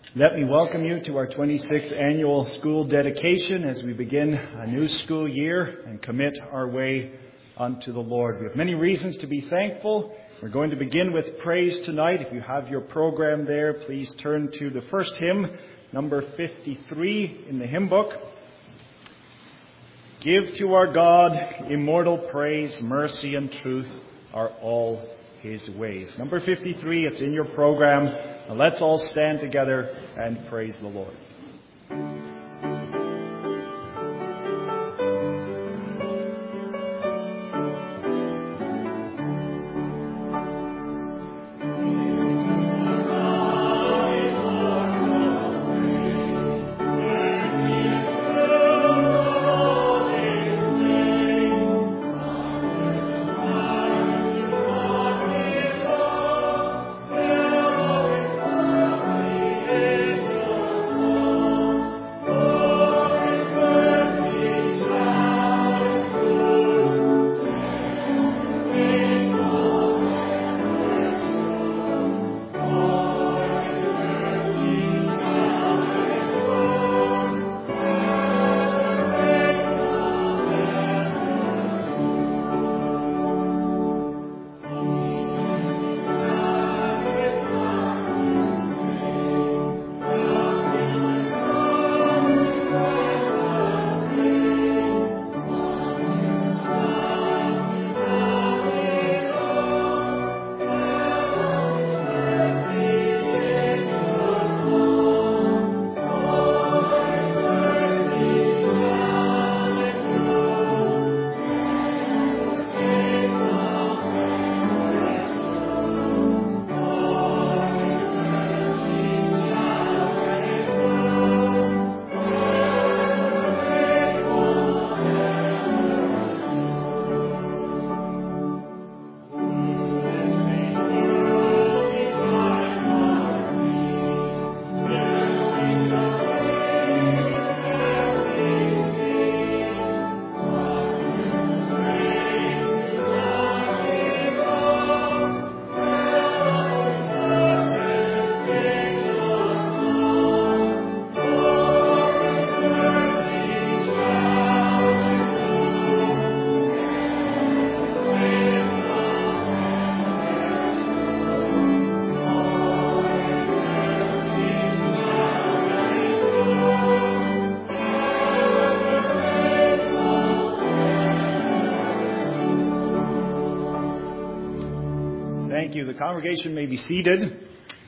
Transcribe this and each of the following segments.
Let me welcome you to our 26th annual school dedication as we begin a new school year and commit our way unto the Lord. We have many reasons to be thankful. We're going to begin with praise tonight. If you have your program there, please turn to the first hymn, number 53 in the hymn book. Give to our God immortal praise, mercy and truth are all His ways. Number 53, it's in your program. Now let's all stand together and praise the Lord. The congregation may be seated.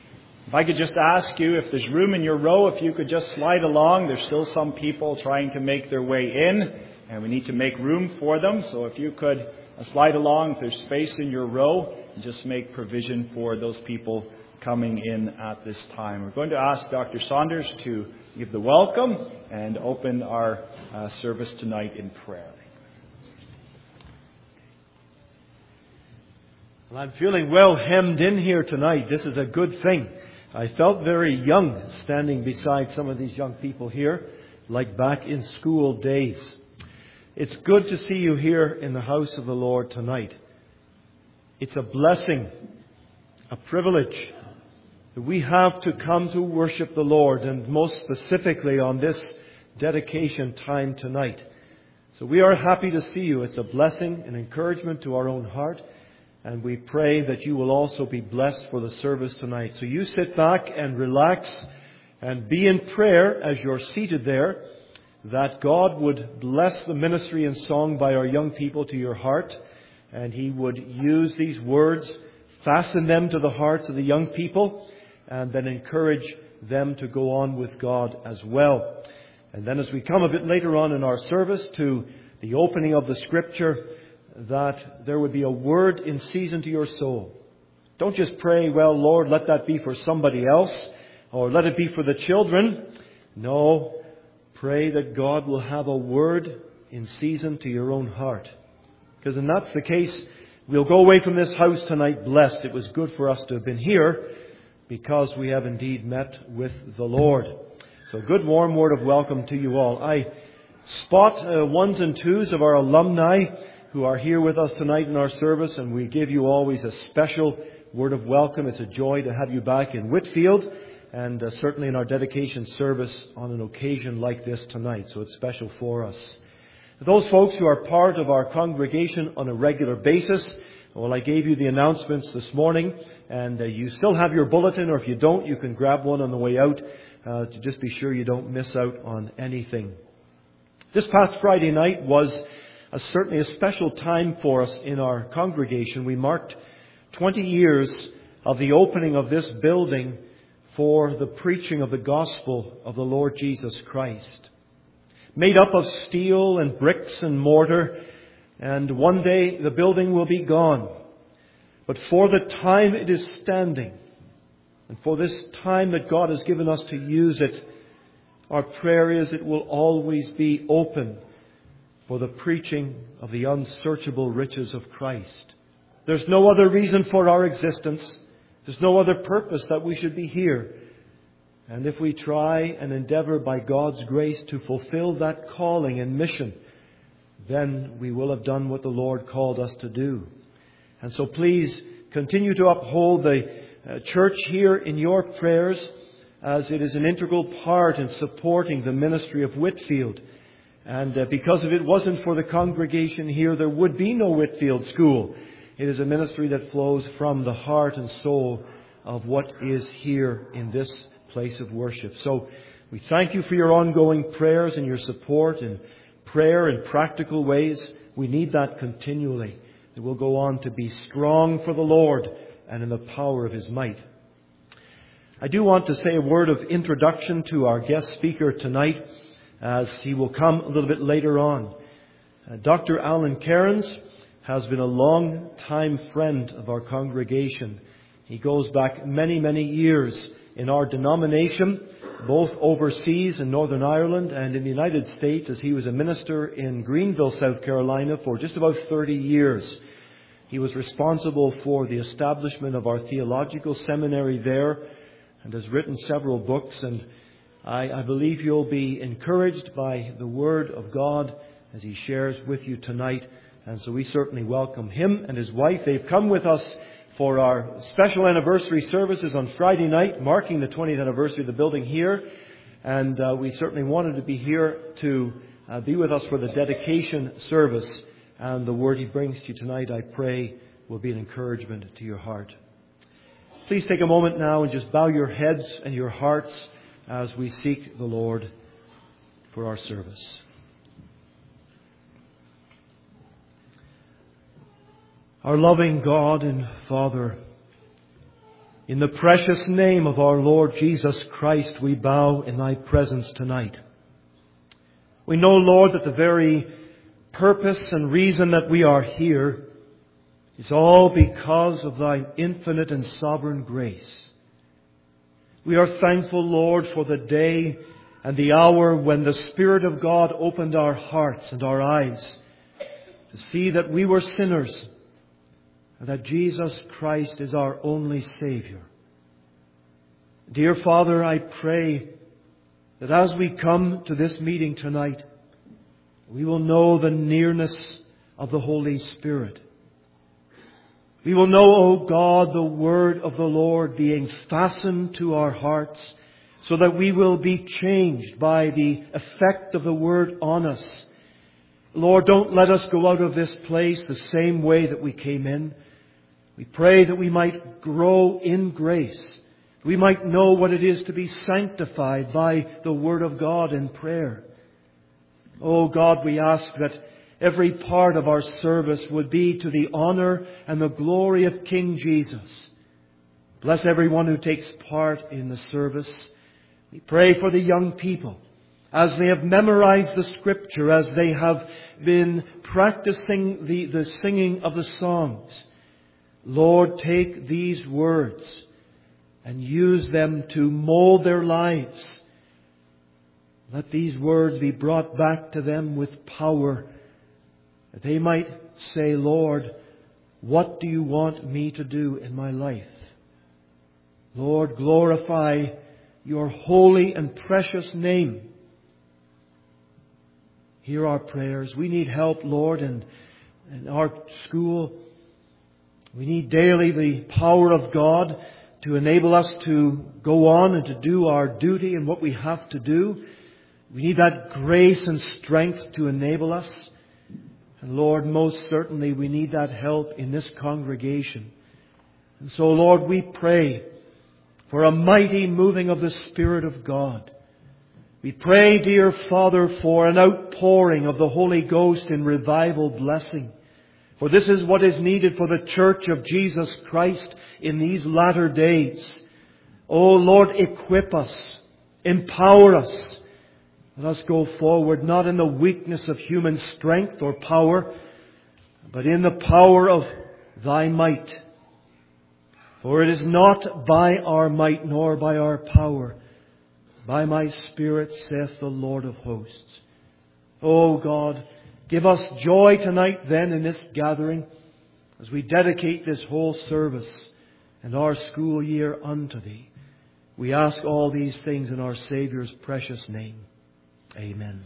If I could just ask you, if there's room in your row, if you could just slide along. There's still some people trying to make their way in, and we need to make room for them. So if you could slide along, if there's space in your row, and just make provision for those people coming in at this time. We're going to ask Dr. Saunders to give the welcome and open our service tonight in prayer. Well, I'm feeling well hemmed in here tonight. This is a good thing. I felt very young standing beside some of these young people here, like back in school days. It's good to see you here in the house of the Lord tonight. It's a blessing, a privilege that we have to come to worship the Lord, and most specifically on this dedication time tonight. So we are happy to see you. It's a blessing, an encouragement to our own heart. And we pray that you will also be blessed for the service tonight. So you sit back and relax and be in prayer as you're seated there, that God would bless the ministry and song by our young people to your heart, and He would use these words, fasten them to the hearts of the young people, and then encourage them to go on with God as well. And then as we come a bit later on in our service to the opening of the Scripture, that there would be a word in season to your soul. Don't just pray, well, Lord, let that be for somebody else, or let it be for the children. No, pray that God will have a word in season to your own heart. Because if that's the case, we'll go away from this house tonight blessed. It was good for us to have been here because we have indeed met with the Lord. So good warm word of welcome to you all. I spot ones and twos of our alumni who are here with us tonight in our service, and we give you always a special word of welcome. It's a joy to have you back in Whitfield, and certainly in our dedication service on an occasion like this tonight. So it's special for us. Those folks who are part of our congregation on a regular basis, well, I gave you the announcements this morning, and you still have your bulletin, or if you don't, you can grab one on the way out to just be sure you don't miss out on anything. This past Friday night was certainly a special time for us in our congregation. We marked 20 years of the opening of this building for the preaching of the gospel of the Lord Jesus Christ. Made up of steel and bricks and mortar, and one day the building will be gone. But for the time it is standing, and for this time that God has given us to use it, our prayer is it will always be open for the preaching of the unsearchable riches of Christ. There's no other reason for our existence. There's no other purpose that we should be here. And if we try and endeavor by God's grace to fulfill that calling and mission, then we will have done what the Lord called us to do. And so please continue to uphold the church here in your prayers, as it is an integral part in supporting the ministry of Whitfield. And because if it wasn't for the congregation here, there would be no Whitfield School. It is a ministry that flows from the heart and soul of what is here in this place of worship. So we thank you for your ongoing prayers and your support in prayer in practical ways. We need that continually. That we'll go on to be strong for the Lord and in the power of His might. I do want to say a word of introduction to our guest speaker tonight, as he will come a little bit later on. Dr. Alan Cairns has been a long-time friend of our congregation. He goes back many, many years in our denomination, both overseas in Northern Ireland and in the United States, as he was a minister in Greenville, South Carolina for just about 30 years. He was responsible for the establishment of our theological seminary there and has written several books, and I believe you'll be encouraged by the Word of God as he shares with you tonight. And so we certainly welcome him and his wife. They've come with us for our special anniversary services on Friday night, marking the 20th anniversary of the building here. And we certainly wanted to be here to be with us for the dedication service. And the word he brings to you tonight, I pray, will be an encouragement to your heart. Please take a moment now and just bow your heads and your hearts as we seek the Lord for our service. Our loving God and Father, in the precious name of our Lord Jesus Christ, we bow in Thy presence tonight. We know, Lord, that the very purpose and reason that we are here is all because of Thy infinite and sovereign grace. We are thankful, Lord, for the day and the hour when the Spirit of God opened our hearts and our eyes to see that we were sinners and that Jesus Christ is our only Savior. Dear Father, I pray that as we come to this meeting tonight, we will know the nearness of the Holy Spirit. We will know, O God, the Word of the Lord being fastened to our hearts so that we will be changed by the effect of the Word on us. Lord, don't let us go out of this place the same way that we came in. We pray that we might grow in grace. We might know what it is to be sanctified by the Word of God in prayer. Oh God, we ask that every part of our service would be to the honor and the glory of King Jesus. Bless everyone who takes part in the service. We pray for the young people as they have memorized the Scripture, as they have been practicing the singing of the songs. Lord, take these words and use them to mold their lives. Let these words be brought back to them with power, that they might say, Lord, what do you want me to do in my life? Lord, glorify your holy and precious name. Hear our prayers. We need help, Lord, in our school. We need daily the power of God to enable us to go on and to do our duty and what we have to do. We need that grace and strength to enable us. And Lord, most certainly we need that help in this congregation. And so, Lord, we pray for a mighty moving of the Spirit of God. We pray, dear Father, for an outpouring of the Holy Ghost in revival blessing. For this is what is needed for the Church of Jesus Christ in these latter days. Oh Lord, equip us, empower us. Let us go forward not in the weakness of human strength or power, but in the power of Thy might. For it is not by our might nor by our power, by my Spirit, saith the Lord of hosts. Oh God, give us joy tonight then in this gathering as we dedicate this whole service and our school year unto Thee. We ask all these things in our Saviour's precious name. Amen.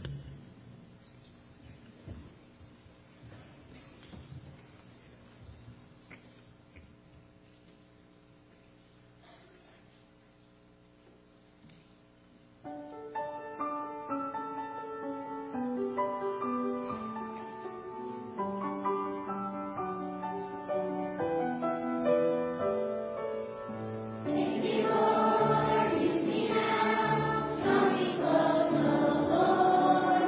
Lord, you see now, drawing close, O Lord.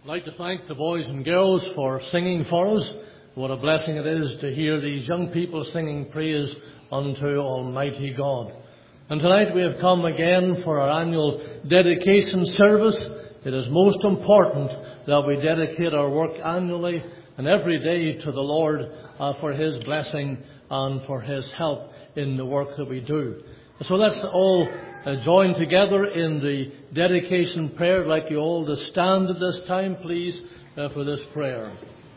I'd like to thank the boys and girls for singing for us. What a blessing it is to hear these young people singing praise unto Almighty God. And tonight we have come again for our annual dedication service. It is most important that we dedicate our work annually and every day to the Lord for His blessing and for His help in the work that we do. So let's all join together in the dedication prayer. I'd like you all to stand at this time, please, for this prayer.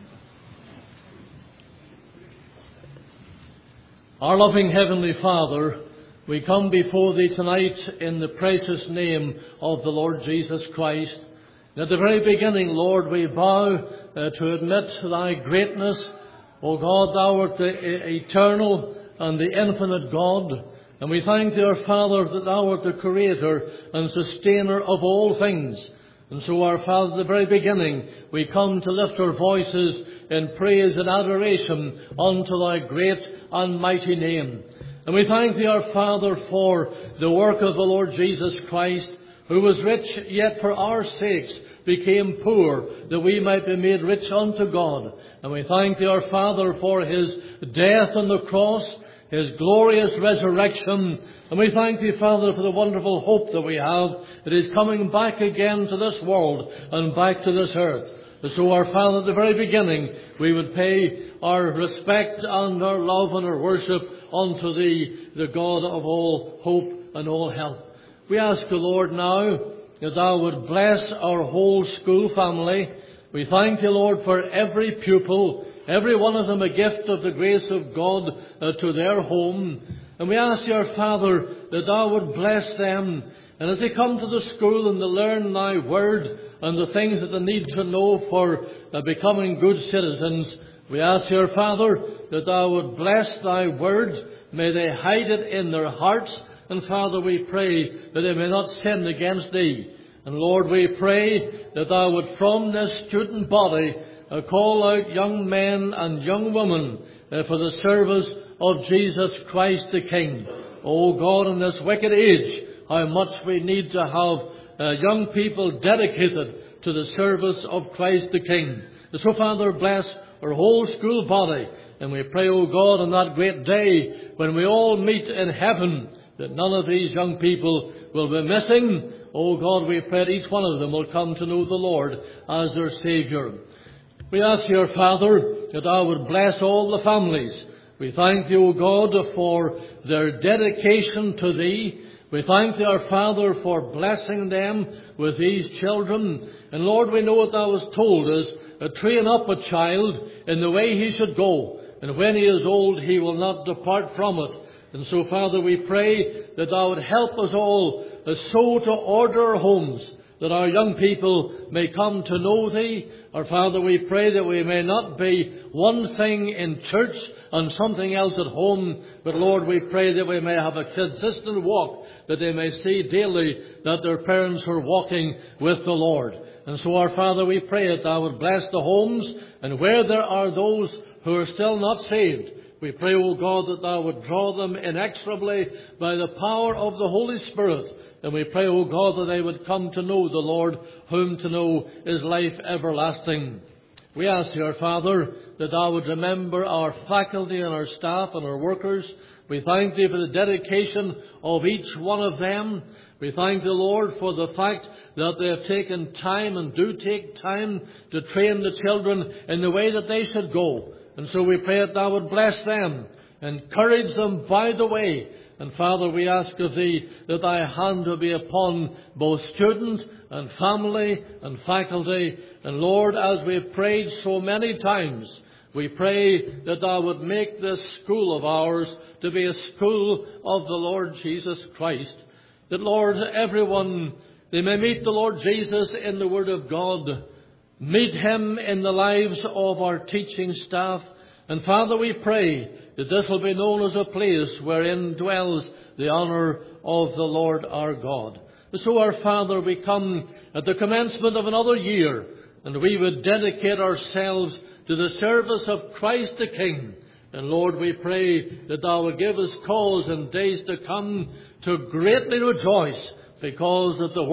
Our loving Heavenly Father, we come before Thee tonight in the precious name of the Lord Jesus Christ. And at the very beginning, Lord, we bow to admit Thy greatness. O God, Thou art the eternal and the infinite God. And we thank Thee, our Father, that Thou art the Creator and Sustainer of all things. And so, our Father, at the very beginning, we come to lift our voices in praise and adoration unto Thy great and mighty name. And we thank Thee, our Father, for the work of the Lord Jesus Christ, who was rich, yet for our sakes became poor, that we might be made rich unto God. And we thank Thee, our Father, for His death on the cross, His glorious resurrection. And we thank Thee, Father, for the wonderful hope that we have, that He's coming back again to this world and back to this earth. And so, our Father, at the very beginning, we would pay our respect and our love and our worship unto Thee, the God of all hope and all help. We ask the Lord now that Thou would bless our whole school family. We thank Thee, Lord, for every pupil, every one of them a gift of the grace of God to their home. And we ask Thee, our Father, that Thou would bless them. And as they come to the school and they learn Thy word and the things that they need to know for becoming good citizens, we ask Thee, our Father, that Thou would bless Thy word. May they hide it in their hearts. And Father, we pray that they may not sin against Thee. And Lord, we pray that Thou would from this student body call out young men and young women for the service of Jesus Christ the King. O God, in this wicked age, how much we need to have young people dedicated to the service of Christ the King. So, Father, bless our whole school body. And we pray, O God, on that great day when we all meet in heaven, that none of these young people will be missing. O God, we pray that each one of them will come to know the Lord as their Saviour. We ask Your Father that Thou would bless all the families. We thank Thee, O God, for their dedication to Thee. We thank Thee, our Father, for blessing them with these children. And Lord, we know that Thou hast told us, train up a child in the way he should go, and when he is old he will not depart from it. And so, Father, we pray that Thou would help us all so to order our homes, that our young people may come to know Thee. Our Father, we pray that we may not be one thing in church and something else at home, but Lord, we pray that we may have a consistent walk, that they may see daily that their parents are walking with the Lord. And so, our Father, we pray that Thou would bless the homes, and where there are those who are still not saved, we pray, O God, that Thou would draw them inexorably by the power of the Holy Spirit. And we pray, O God, that they would come to know the Lord, whom to know is life everlasting. We ask Thee, our Father, that Thou would remember our faculty and our staff and our workers. We thank Thee for the dedication of each one of them. We thank Thee, Lord, for the fact that they have taken time and do take time to train the children in the way that they should go. And so we pray that Thou would bless them, encourage them by the way. And Father, we ask of Thee that Thy hand will be upon both student and family and faculty. And Lord, as we have prayed so many times, we pray that Thou would make this school of ours to be a school of the Lord Jesus Christ. That, Lord, everyone, they may meet the Lord Jesus in the Word of God, meet Him in the lives of our teaching staff. And Father, we pray that this will be known as a place wherein dwells the honour of the Lord our God. So, our Father, we come at the commencement of another year, and we would dedicate ourselves to the service of Christ the King. And Lord, we pray that Thou will give us cause in days to come to greatly rejoice because of the work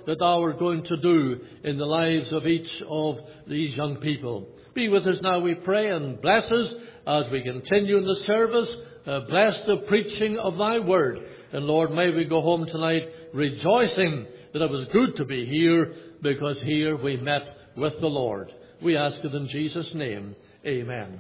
that thou art going to do in the lives of each of these young people. Be with us now, we pray, and bless us as we continue in the service. Bless the preaching of thy word. And Lord, may we go home tonight rejoicing that it was good to be here, because here we met with the Lord. We ask it in Jesus' name. Amen.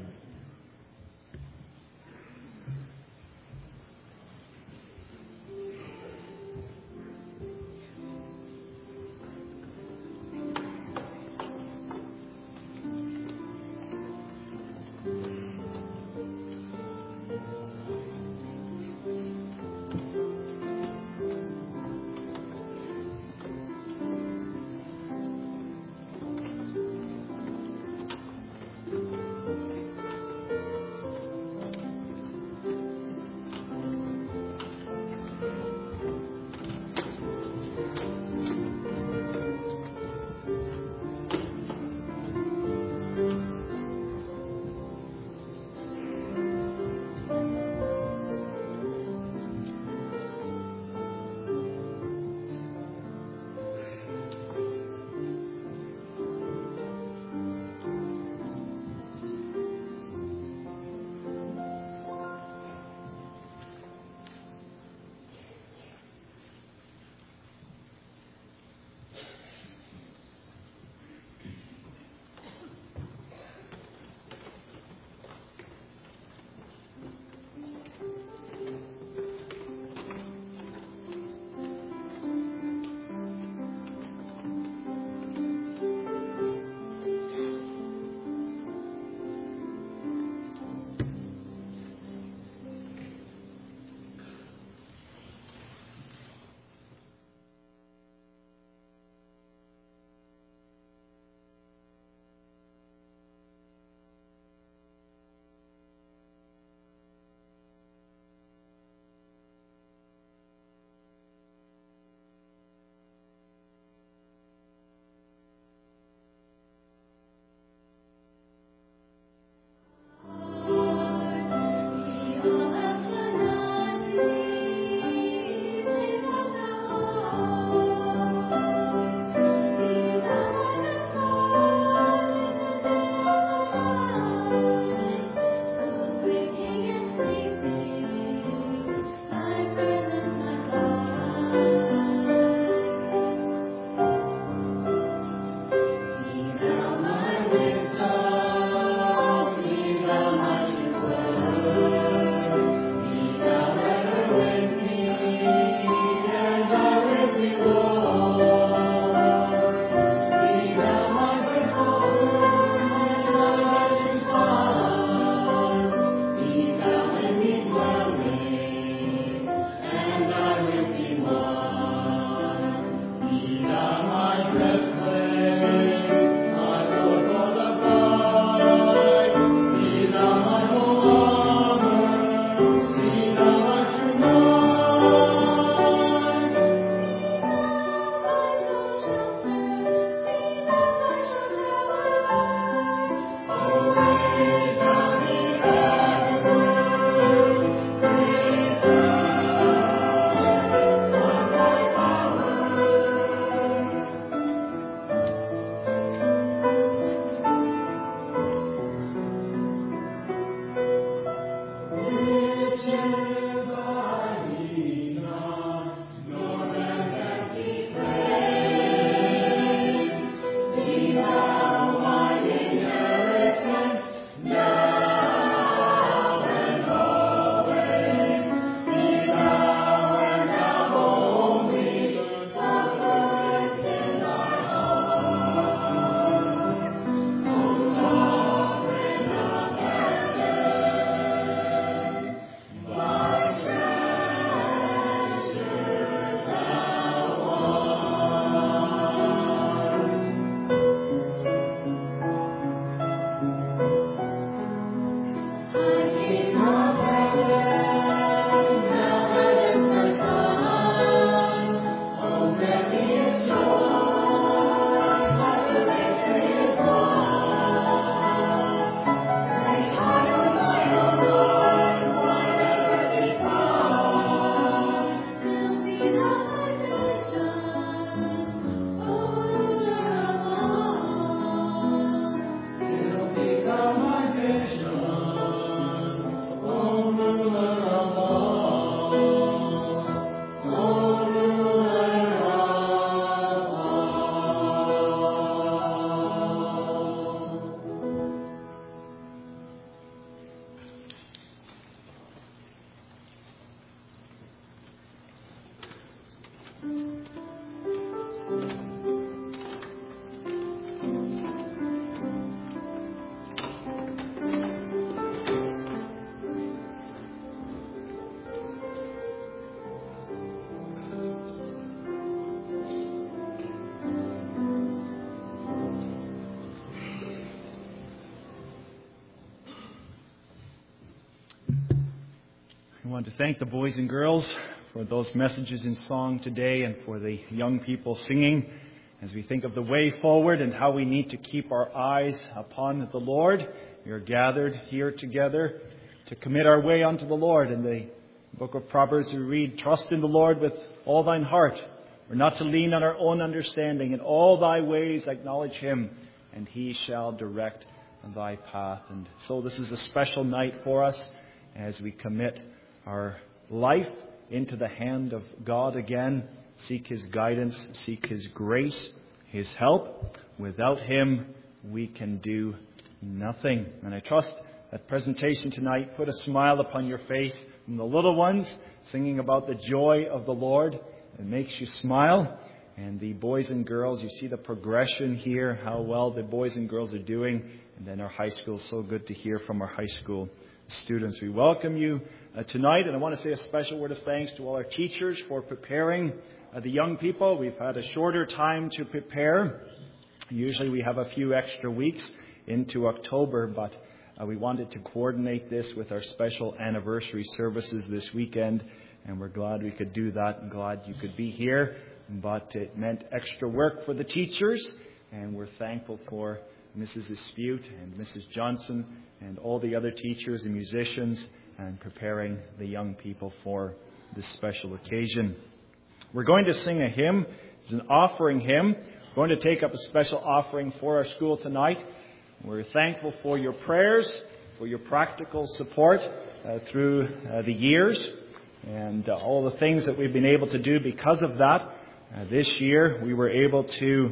I want to thank the boys and girls for those messages in song today and for the young people singing as we think of the way forward and how we need to keep our eyes upon the Lord. We are gathered here together to commit our way unto the Lord. In the book of Proverbs we read, "Trust in the Lord with all thine heart. We're not to lean on our own understanding. In all thy ways acknowledge him, and he shall direct thy path." And so this is a special night for us as we commit our life into the hand of God again, seek his guidance, seek his grace, his help. Without him, we can do nothing. And I trust that presentation tonight put a smile upon your face from the little ones singing about the joy of the Lord. It makes you smile. And the boys and girls, you see the progression here, how well the boys and girls are doing. And then our high school, so good to hear from our high school students. We welcome you tonight, and I want to say a special word of thanks to all our teachers for preparing the young people. We've had a shorter time to prepare. Usually we have a few extra weeks into October, but we wanted to coordinate this with our special anniversary services this weekend, and we're glad we could do that and glad you could be here. But it meant extra work for the teachers, and we're thankful for Mrs. Dispute and Mrs. Johnson and all the other teachers and musicians and preparing the young people for this special occasion. We're going to sing a hymn. It's an offering hymn. We're going to take up a special offering for our school tonight. We're thankful for your prayers, for your practical support through the years, and all the things that we've been able to do because of that. This year we were able to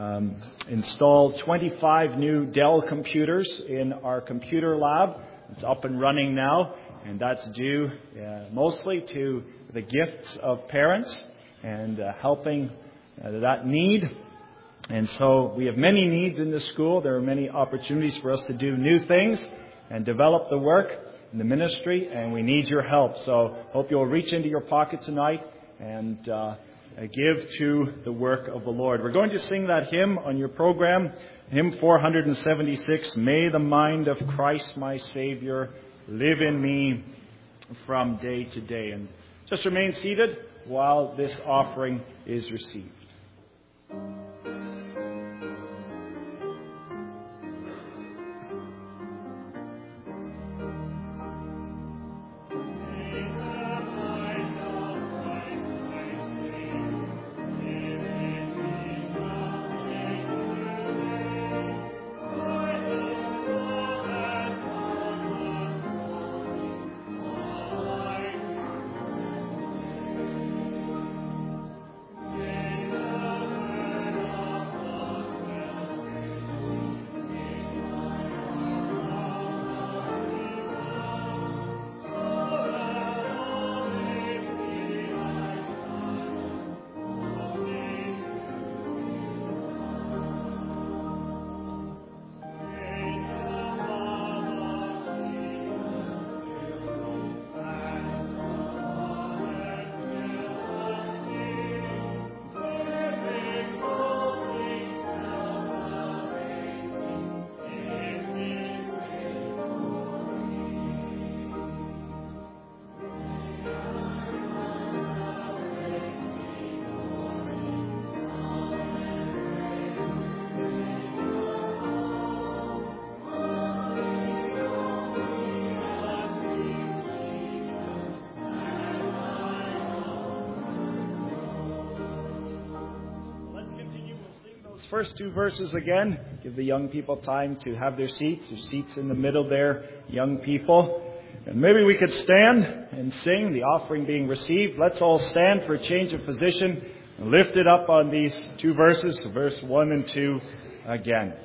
install 25 new Dell computers in our computer lab. It's up and running now, and that's due mostly to the gifts of parents and helping that need. And so we have many needs in the school. There are many opportunities for us to do new things and develop the work in the ministry, and we need your help. So hope you'll reach into your pocket tonight and give to the work of the Lord. We're going to sing that hymn on your program, hymn 476, "May the mind of Christ my Savior live in me from day to day." And just remain seated while this offering is received. First two verses again. Give the young people time to have their seats. There's seats in the middle there, young people. And maybe we could stand and sing, the offering being received. Let's all stand for a change of position and lift it up on these two verses, verse 1 and 2 again.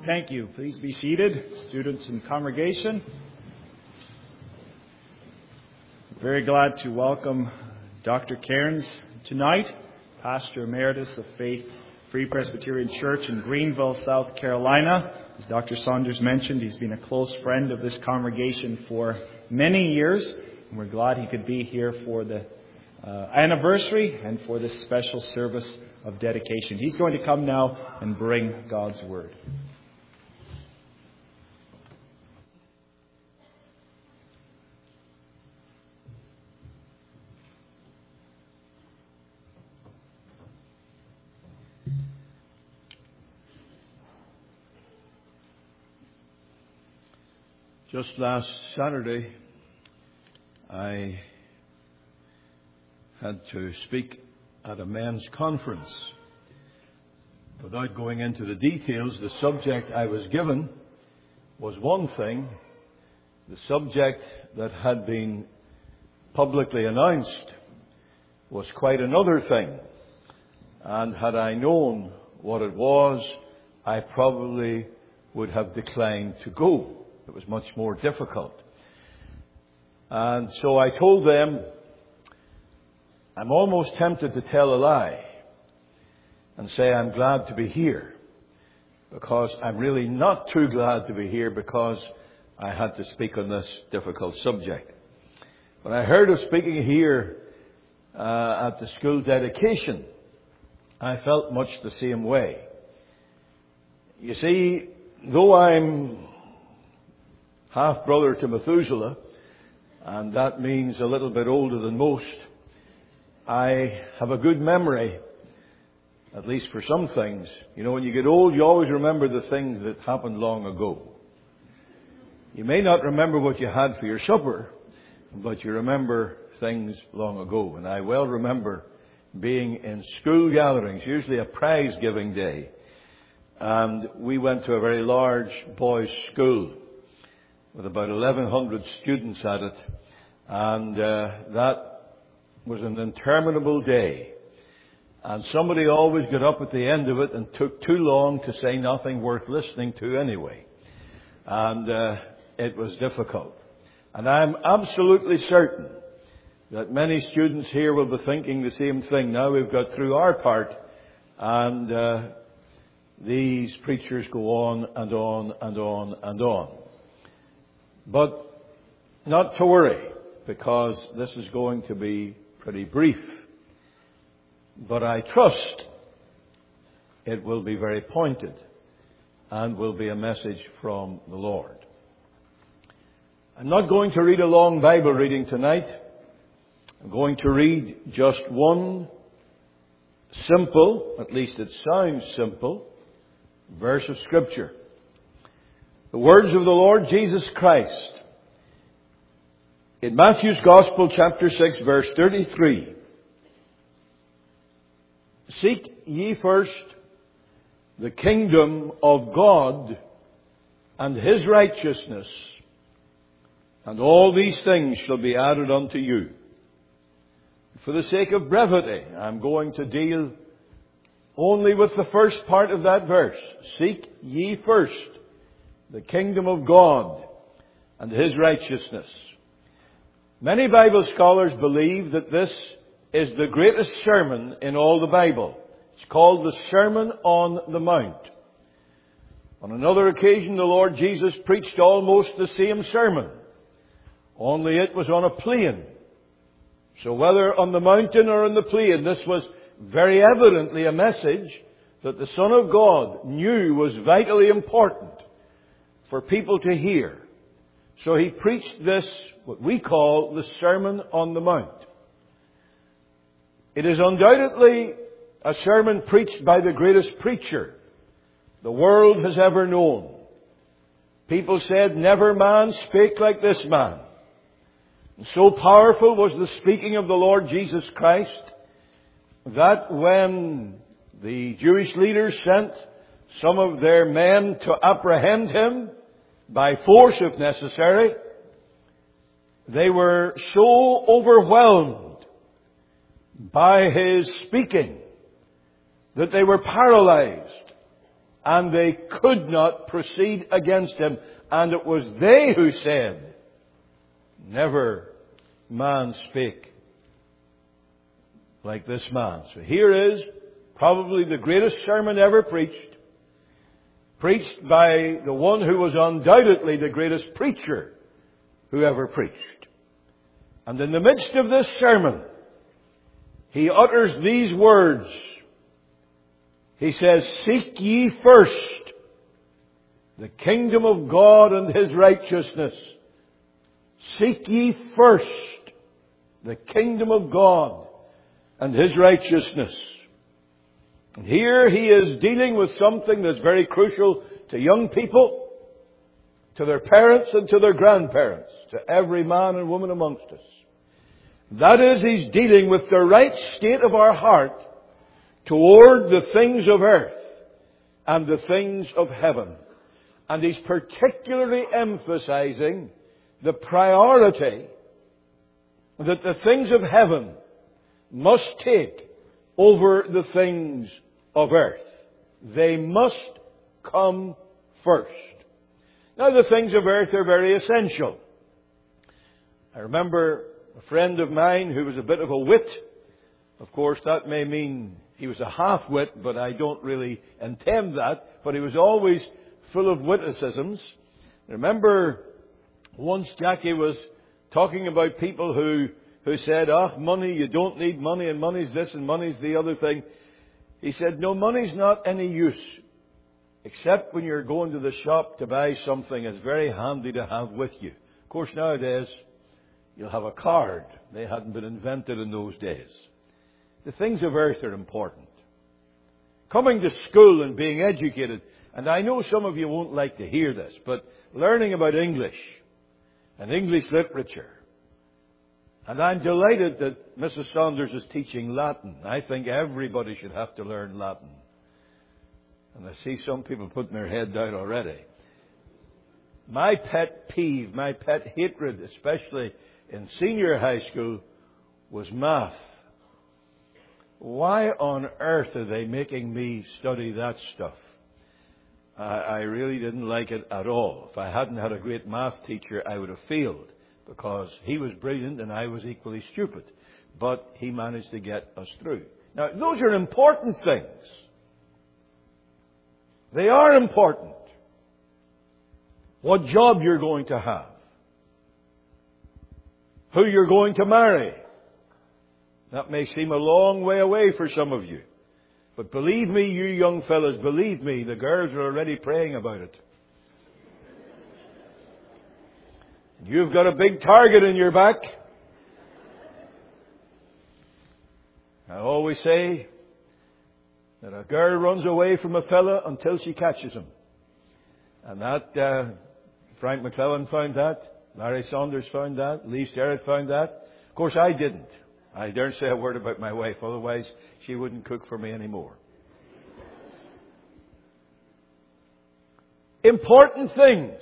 Thank you. Please be seated, students and congregation. Very glad to welcome Dr. Cairns tonight, Pastor Emeritus of Faith Free Presbyterian Church in Greenville, South Carolina. As Dr. Saunders mentioned, he's been a close friend of this congregation for many years, and we're glad he could be here for the anniversary and for this special service of dedication. He's going to come now and bring God's Word. Just last Saturday, I had to speak at a men's conference. Without going into the details, the subject I was given was one thing. The subject that had been publicly announced was quite another thing. And had I known what it was, I probably would have declined to go. It was much more difficult. And so I told them, I'm almost tempted to tell a lie and say I'm glad to be here, because I'm really not too glad to be here because I had to speak on this difficult subject. When I heard of speaking here at the school dedication, I felt much the same way. You see, though I'm half-brother to Methuselah, and that means a little bit older than most, I have a good memory, at least for some things. You know, when you get old, you always remember the things that happened long ago. You may not remember what you had for your supper, but you remember things long ago. And I well remember being in school gatherings, usually a prize-giving day, and we went to a very large boys' school with about 1,100 students at it, and that was an interminable day. And somebody always got up at the end of it and took too long to say nothing worth listening to anyway. And it was difficult. And I'm absolutely certain that many students here will be thinking the same thing. Now we've got through our part, and these preachers go on and on and on and on. But not to worry, because this is going to be pretty brief. But I trust it will be very pointed and will be a message from the Lord. I'm not going to read a long Bible reading tonight. I'm going to read just one simple, at least it sounds simple, verse of Scripture. The words of the Lord Jesus Christ in Matthew's Gospel, chapter 6, verse 33. Seek ye first the kingdom of God and His righteousness, and all these things shall be added unto you. For the sake of brevity, I'm going to deal only with the first part of that verse. Seek ye first the kingdom of God and His righteousness. Many Bible scholars believe that this is the greatest sermon in all the Bible. It's called the Sermon on the Mount. On another occasion, the Lord Jesus preached almost the same sermon, only it was on a plain. So whether on the mountain or on the plain, this was very evidently a message that the Son of God knew was vitally important for people to hear. So He preached this, what we call the Sermon on the Mount. It is undoubtedly a sermon preached by the greatest preacher the world has ever known. People said, never man spake like this man. And so powerful was the speaking of the Lord Jesus Christ that when the Jewish leaders sent some of their men to apprehend Him, by force if necessary, they were so overwhelmed by His speaking that they were paralyzed and they could not proceed against him. And it was they who said, never man spake like this man. So here is probably the greatest sermon ever preached by the one who was undoubtedly the greatest preacher who ever preached. And in the midst of this sermon, he utters these words. He says, seek ye first the kingdom of God and His righteousness. Seek ye first the kingdom of God and His righteousness. And here he is dealing with something that's very crucial to young people, to their parents and to their grandparents, to every man and woman amongst us. That is, he's dealing with the right state of our heart toward the things of earth and the things of heaven. And he's particularly emphasizing the priority that the things of heaven must take over the things of earth. They must come first. Now, the things of earth are very essential. I remember a friend of mine who was a bit of a wit. Of course, that may mean he was a half-wit, but I don't really intend that. But he was always full of witticisms. I remember once Jackie was talking about people who said, money, you don't need money, and money's this and money's the other thing. He said, no, money's not any use, except when you're going to the shop to buy something it's very handy to have with you. Of course, nowadays, you'll have a card. They hadn't been invented in those days. The things of earth are important. Coming to school and being educated, and I know some of you won't like to hear this, but learning about English and English literature. And I'm delighted that Mrs. Saunders is teaching Latin. I think everybody should have to learn Latin. And I see some people putting their head down already. My pet peeve, my pet hatred, especially in senior high school, was math. Why on earth are they making me study that stuff? I really didn't like it at all. If I hadn't had a great math teacher, I would have failed, because he was brilliant and I was equally stupid. But he managed to get us through. Now, those are important things. They are important. What job you're going to have. Who you're going to marry. That may seem a long way away for some of you. But believe me, you young fellas, believe me, the girls are already praying about it. You've got a big target in your back. I always say that a girl runs away from a fella until she catches him. And that, Frank McClellan found that. Larry Saunders found that. Lee Sterrett found that. Of course, I didn't. I daren't say a word about my wife, otherwise she wouldn't cook for me anymore. Important things.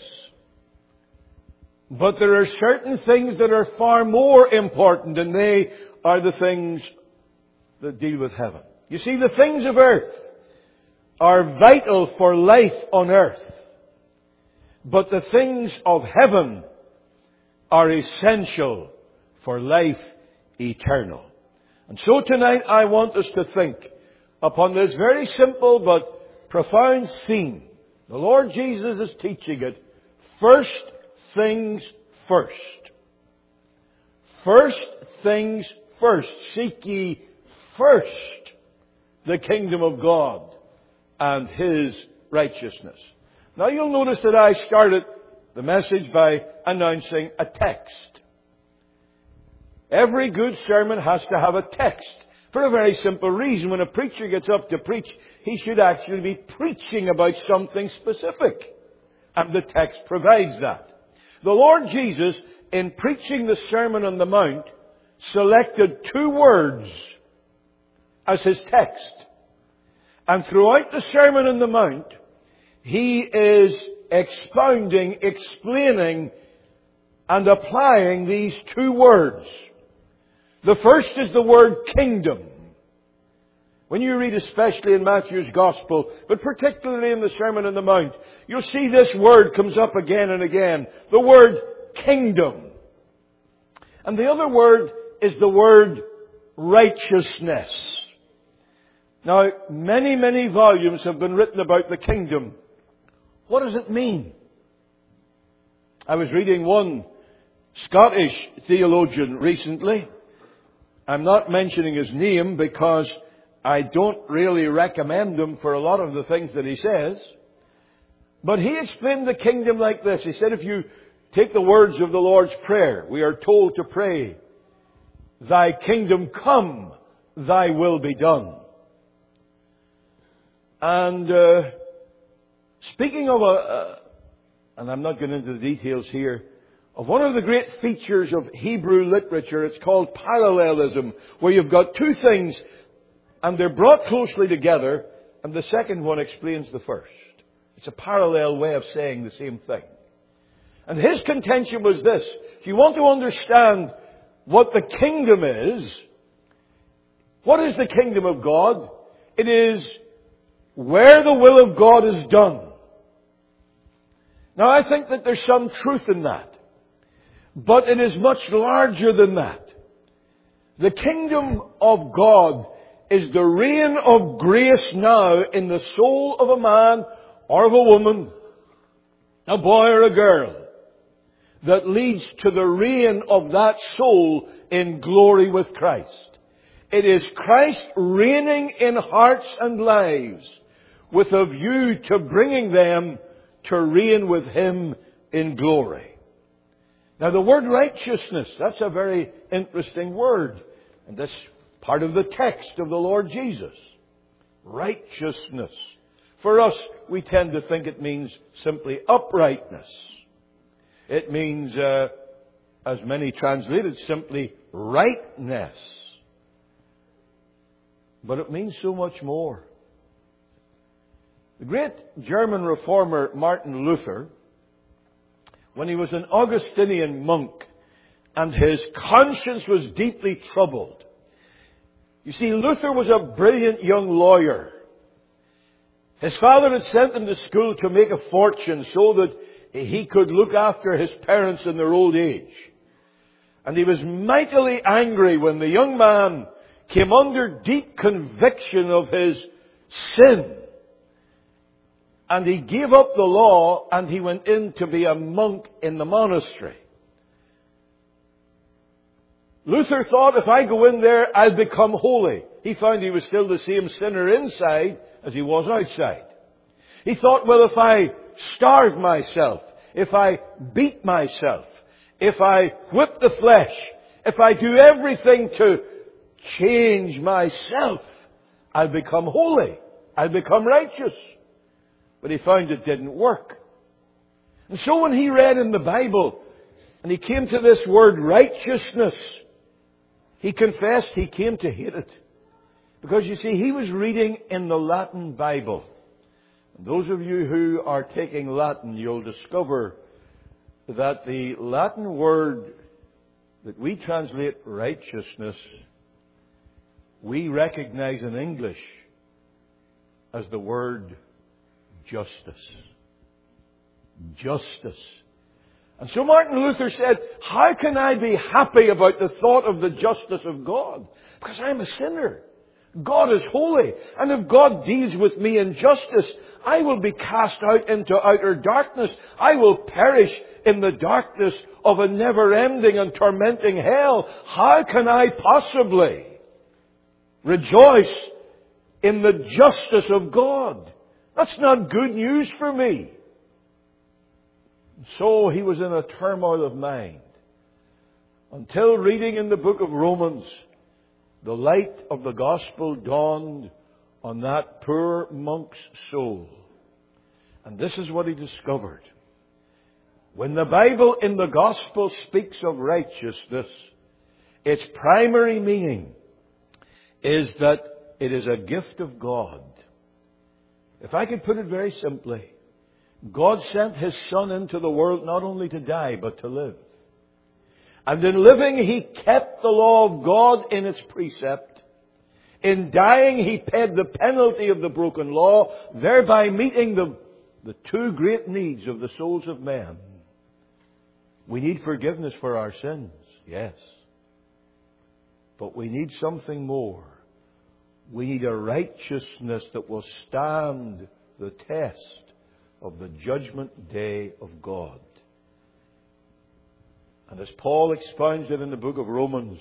But there are certain things that are far more important, and they are the things that deal with heaven. You see, the things of earth are vital for life on earth. But the things of heaven are essential for life eternal. And so tonight I want us to think upon this very simple but profound theme. The Lord Jesus is teaching it. First things first. First things first. Seek ye first the kingdom of God and His righteousness. Now you'll notice that I started the message by announcing a text. Every good sermon has to have a text. For a very simple reason. When a preacher gets up to preach, he should actually be preaching about something specific. And the text provides that. The Lord Jesus, in preaching the Sermon on the Mount, selected 2 words as His text. And throughout the Sermon on the Mount, He is expounding, explaining, and applying these 2 words. The first is the word kingdom. When you read especially in Matthew's Gospel, but particularly in the Sermon on the Mount, you'll see this word comes up again and again. The word kingdom. And the other word is the word righteousness. Now, many, many volumes have been written about the kingdom. What does it mean? I was reading one Scottish theologian recently. I'm not mentioning his name because I don't really recommend him for a lot of the things that he says. But he explained the kingdom like this. He said, if you take the words of the Lord's Prayer, we are told to pray, Thy kingdom come, Thy will be done. And speaking of and I'm not going into the details here, of one of the great features of Hebrew literature, it's called parallelism, where you've got two things and they're brought closely together, and the second one explains the first. It's a parallel way of saying the same thing. And his contention was this: if you want to understand what the kingdom is, what is the kingdom of God? It is where the will of God is done. Now, I think that there's some truth in that. But it is much larger than that. The kingdom of God is the reign of grace now in the soul of a man or of a woman, a boy or a girl, that leads to the reign of that soul in glory with Christ. It is Christ reigning in hearts and lives with a view to bringing them to reign with Him in glory. Now, the word righteousness, that's a very interesting word. And this part of the text of the Lord Jesus. Righteousness. For us, we tend to think it means simply uprightness. It means, as many translate it, simply rightness. But it means so much more. The great German reformer Martin Luther, when he was an Augustinian monk and his conscience was deeply troubled. You see, Luther was a brilliant young lawyer. His father had sent him to school to make a fortune so that he could look after his parents in their old age. And he was mightily angry when the young man came under deep conviction of his sin. And he gave up the law and he went in to be a monk in the monastery. Luther thought, if I go in there, I'll become holy. He found he was still the same sinner inside as he was outside. He thought, well, if I starve myself, if I beat myself, if I whip the flesh, if I do everything to change myself, I'll become holy. I'll become righteous. But he found it didn't work. And so when he read in the Bible, and he came to this word righteousness, he confessed he came to hate it. Because you see, he was reading in the Latin Bible. And those of you who are taking Latin, you'll discover that the Latin word that we translate righteousness, we recognize in English as the word justice. Justice. And so Martin Luther said, how can I be happy about the thought of the justice of God? Because I'm a sinner. God is holy. And if God deals with me in justice, I will be cast out into outer darkness. I will perish in the darkness of a never-ending and tormenting hell. How can I possibly rejoice in the justice of God? That's not good news for me. So he was in a turmoil of mind. Until reading in the book of Romans, the light of the gospel dawned on that poor monk's soul. And this is what he discovered. When the Bible in the gospel speaks of righteousness, its primary meaning is that it is a gift of God. If I could put it very simply, God sent His Son into the world not only to die, but to live. And in living, He kept the law of God in its precept. In dying, He paid the penalty of the broken law, thereby meeting the two great needs of the souls of men. We need forgiveness for our sins, yes. But we need something more. We need a righteousness that will stand the test of the judgment day of God. And as Paul expounds it in the book of Romans,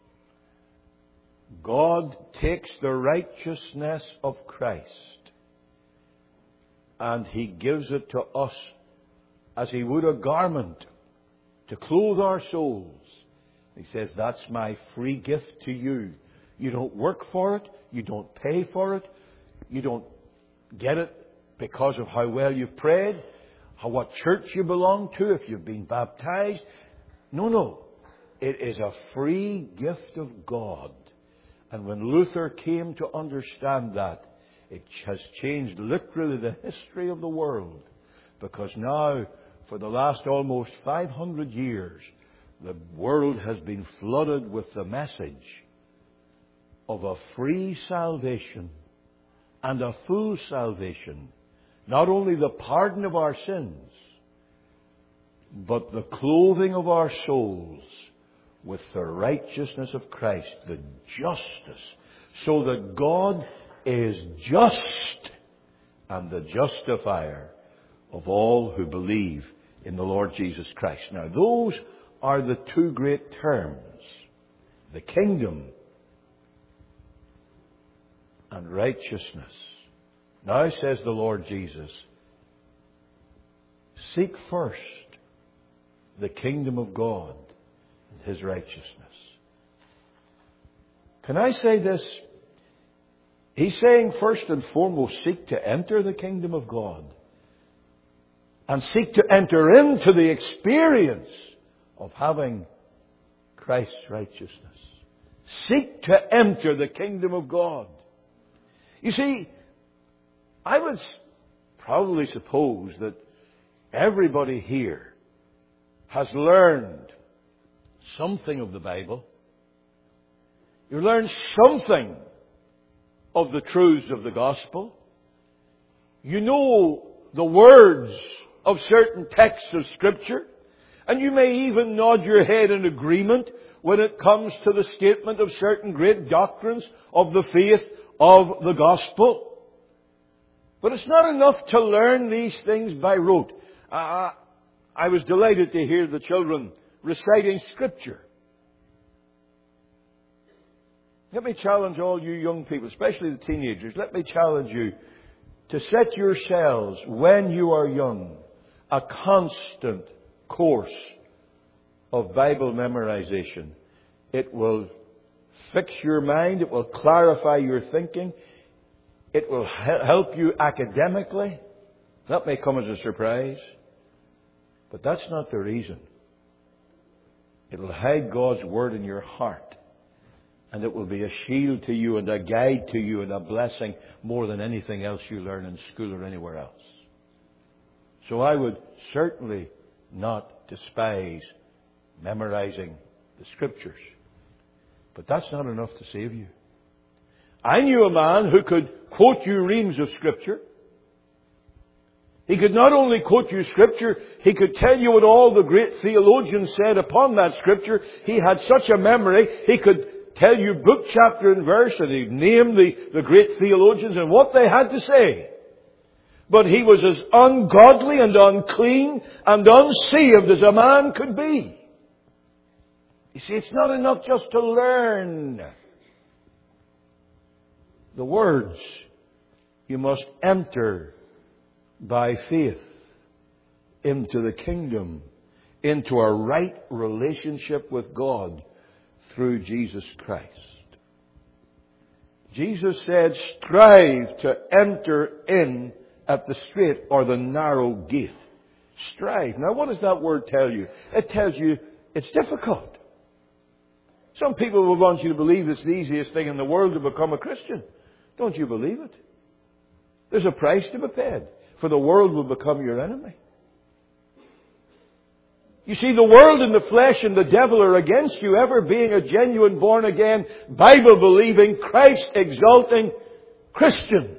God takes the righteousness of Christ and He gives it to us as He would a garment to clothe our souls. He says, that's my free gift to you. You don't work for it. You don't pay for it. You don't get it because of how well you've prayed, what church you belong to, if you've been baptized. No. It is a free gift of God. And when Luther came to understand that, it has changed literally the history of the world. Because now, for the last almost 500 years, the world has been flooded with the message of a free salvation and a full salvation. Not only the pardon of our sins, but the clothing of our souls with the righteousness of Christ, the justice, so that God is just and the justifier of all who believe in the Lord Jesus Christ. Now, those are the two great terms, the kingdom and righteousness. Now, says the Lord Jesus, seek first the kingdom of God and His righteousness. Can I say this? He's saying first and foremost, seek to enter the kingdom of God and seek to enter into the experience of having Christ's righteousness. Seek to enter the kingdom of God. You see, I would probably suppose that everybody here has learned something of the Bible. You learned something of the truths of the gospel. You know the words of certain texts of Scripture. And you may even nod your head in agreement when it comes to the statement of certain great doctrines of the faith of the gospel. But it's not enough to learn these things by rote. I was delighted to hear the children reciting Scripture. Let me challenge all you young people, especially the teenagers, let me challenge you to set yourselves, when you are young, a constant course of Bible memorization. It will fix your mind. It will clarify your thinking. It will help you academically. That may come as a surprise. But that's not the reason. It will hide God's Word in your heart. And it will be a shield to you and a guide to you and a blessing more than anything else you learn in school or anywhere else. So I would certainly not despise memorizing the Scriptures. But that's not enough to save you. I knew a man who could quote you reams of Scripture. He could not only quote you Scripture, he could tell you what all the great theologians said upon that Scripture. He had such a memory, he could tell you book, chapter and verse, and he'd name the great theologians and what they had to say. But he was as ungodly and unclean and unsaved as a man could be. You see, it's not enough just to learn the words. You must enter by faith into the kingdom, into a right relationship with God through Jesus Christ. Jesus said, strive to enter in at the straight or the narrow gate. Strive. Now, what does that word tell you? It tells you it's difficult. Some people will want you to believe it's the easiest thing in the world to become a Christian. Don't you believe it? There's a price to be paid, for the world will become your enemy. You see, the world and the flesh and the devil are against you ever being a genuine, born-again, Bible-believing, Christ-exalting Christian.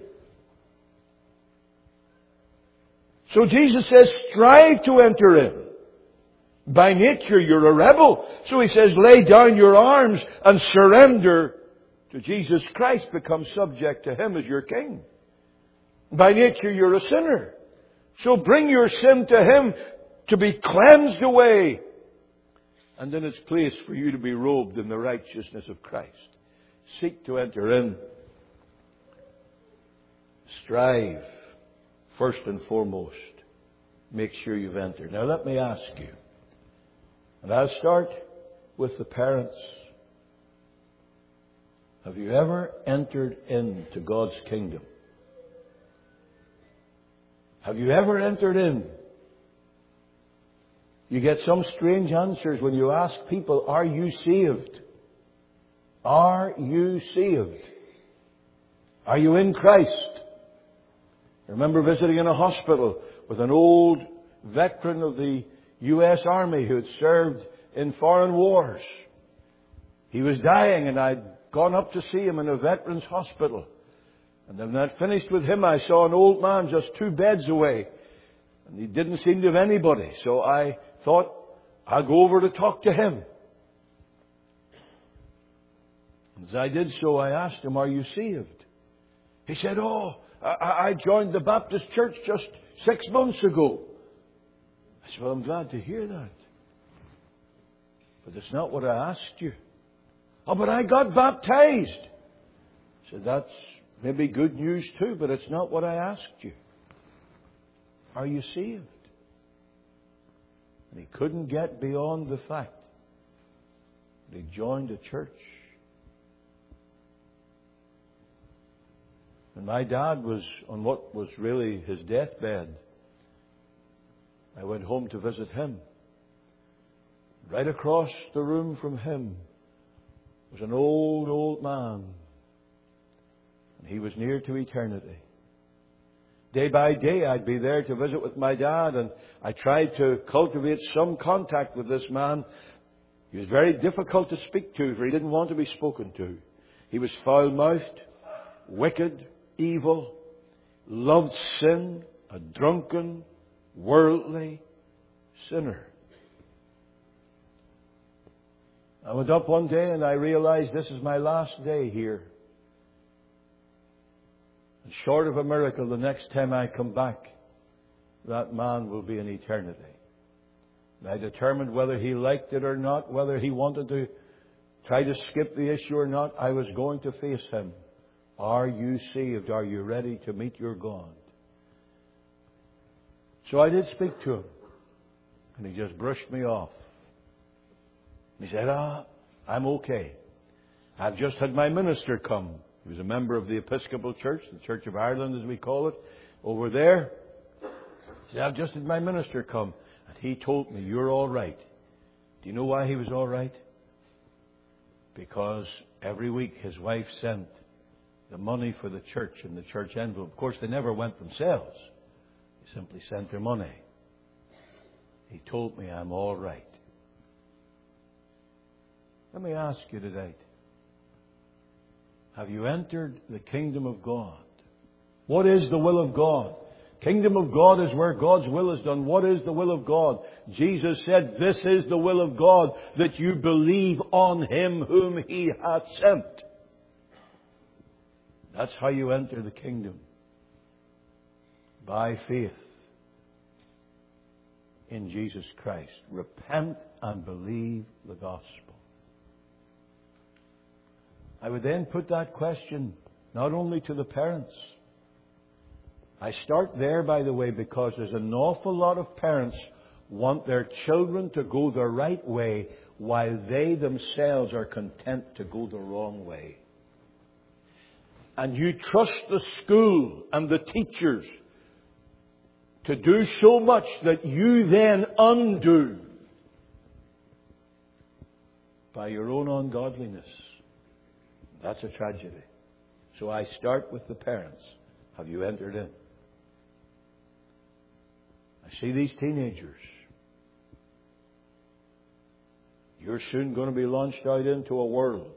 So Jesus says, strive to enter in. By nature, you're a rebel. So He says, lay down your arms and surrender to Jesus Christ. Become subject to Him as your King. By nature, you're a sinner. So bring your sin to Him to be cleansed away. And in its place for you to be robed in the righteousness of Christ. Seek to enter in. Strive, first and foremost. Make sure you've entered. Now let me ask you. And I'll start with the parents. Have you ever entered into God's kingdom? Have you ever entered in? You get some strange answers when you ask people, are you saved? Are you saved? Are you in Christ? I remember visiting in a hospital with an old veteran of the U.S. Army who had served in foreign wars. He was dying, and I'd gone up to see him in a veterans hospital. And when I'd finished with him, I saw an old man just 2 beds away. And he didn't seem to have anybody. So I thought, I'll go over to talk to him. As I did so, I asked him, are you saved? He said, I joined the Baptist church just 6 months ago. I said, well, I'm glad to hear that. But that's not what I asked you. Oh, but I got baptized. I said, that's maybe good news too, but it's not what I asked you. Are you saved? And he couldn't get beyond the fact that he joined a church. And my dad was on what was really his deathbed. I went home to visit him. Right across the room from him was an old man. And he was near to eternity. Day by day I'd be there to visit with my dad, and I tried to cultivate some contact with this man. He was very difficult to speak to, for he didn't want to be spoken to. He was foul-mouthed, wicked, evil, loved sin, a drunken, worldly sinner. I went up one day and I realized this is my last day here. And short of a miracle, the next time I come back, that man will be in eternity. And I determined whether he liked it or not, whether he wanted to try to skip the issue or not, I was going to face him. Are you saved? Are you ready to meet your God? So I did speak to him. And he just brushed me off. He said, I'm okay. I've just had my minister come. He was a member of the Episcopal Church, the Church of Ireland as we call it, over there. He said, I've just had my minister come. And he told me, you're all right. Do you know why he was all right? Because every week his wife sent the money for the church in the church envelope. Of course, they never went themselves. They simply sent their money. He told me I'm all right. Let me ask you tonight. Have you entered the kingdom of God? What is the will of God? Kingdom of God is where God's will is done. What is the will of God? Jesus said, this is the will of God, that you believe on Him whom He hath sent. That's how you enter the kingdom. By faith in Jesus Christ. Repent and believe the gospel. I would then put that question not only to the parents. I start there, by the way, because there's an awful lot of parents want their children to go the right way while they themselves are content to go the wrong way. And you trust the school and the teachers to do so much that you then undo by your own ungodliness. That's a tragedy. So I start with the parents. Have you entered in? I see these teenagers. You're soon going to be launched out into a world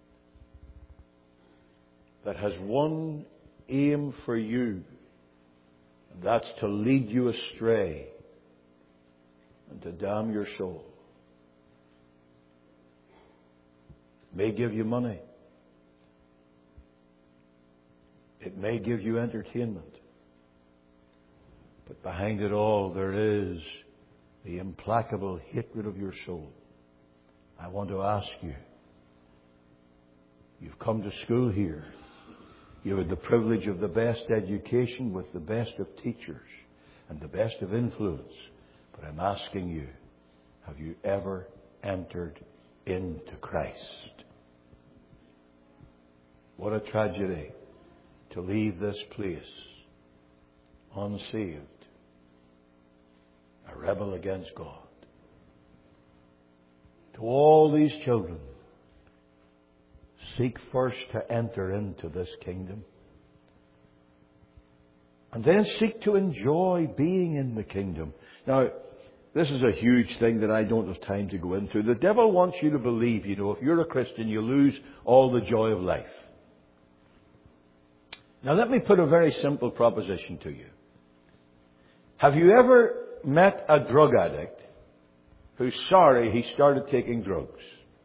that has one aim for you, and that's to lead you astray and to damn your soul. It may give you money. It may give you entertainment. But behind it all, there is the implacable hatred of your soul. I want to ask you, you've come to school here. You had the privilege of the best education with the best of teachers and the best of influence. But I'm asking you, have you ever entered into Christ? What a tragedy to leave this place unsaved, a rebel against God. To all these children, seek first to enter into this kingdom. And then seek to enjoy being in the kingdom. Now, this is a huge thing that I don't have time to go into. The devil wants you to believe, if you're a Christian, you lose all the joy of life. Now, let me put a very simple proposition to you. Have you ever met a drug addict who's sorry he started taking drugs?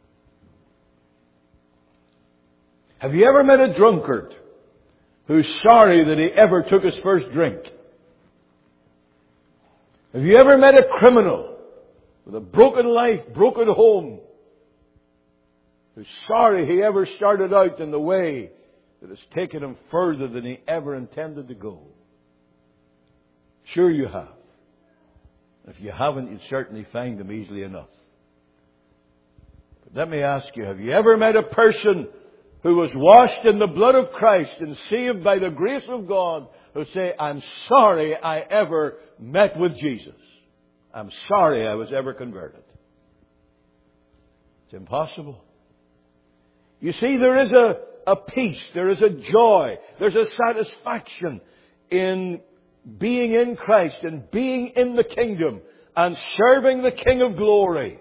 Have you ever met a drunkard who's sorry that he ever took his first drink? Have you ever met a criminal with a broken life, broken home, who's sorry he ever started out in the way that has taken him further than he ever intended to go? Sure you have. If you haven't, you'd certainly find them easily enough. But let me ask you, have you ever met a person who was washed in the blood of Christ and saved by the grace of God, who say, I'm sorry I ever met with Jesus. I'm sorry I was ever converted. It's impossible. You see, there is a peace, there is a joy, there's a satisfaction in being in Christ and being in the kingdom and serving the King of glory.